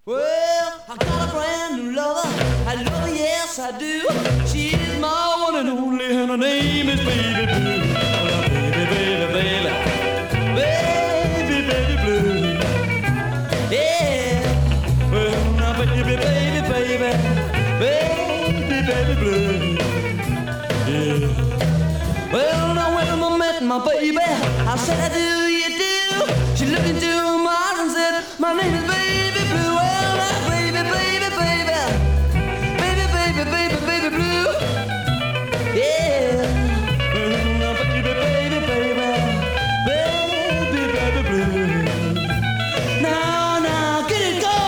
Well, I got a brand new lover. I love her, yes I do. She is my one and only, and her name is Baby Blue. Well, baby, baby, baby, baby, baby Blue. Yeah. Well, now baby, baby, baby, baby, baby Blue. Yeah. Well, now when I met my baby, I said, how do you do? She looked into my eyes and said, my name is Baby Blue. Well, now baby, baby, baby, baby, baby, baby, baby Blue. Yeah. Well, now baby, baby, baby, baby, baby Blue. Now, get it, go!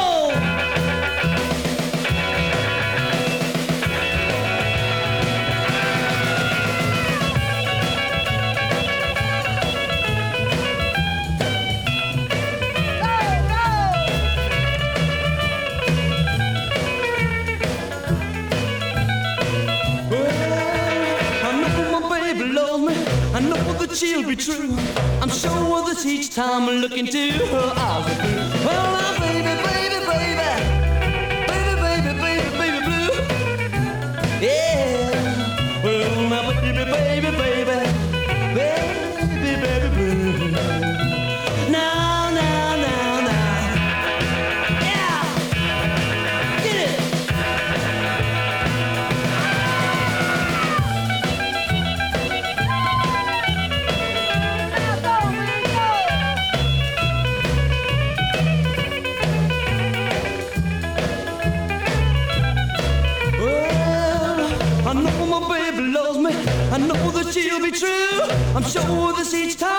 I know that she'll be true. I'm sure that each time I look into her eyes are blue. Well, now, baby, baby, baby, baby, baby, baby, baby blue. Yeah. Well, now, baby, baby, baby, baby, baby blue. Now, now, now, now. Yeah. Get it. I know my baby loves me. I know that she'll be true. I'm sure this each time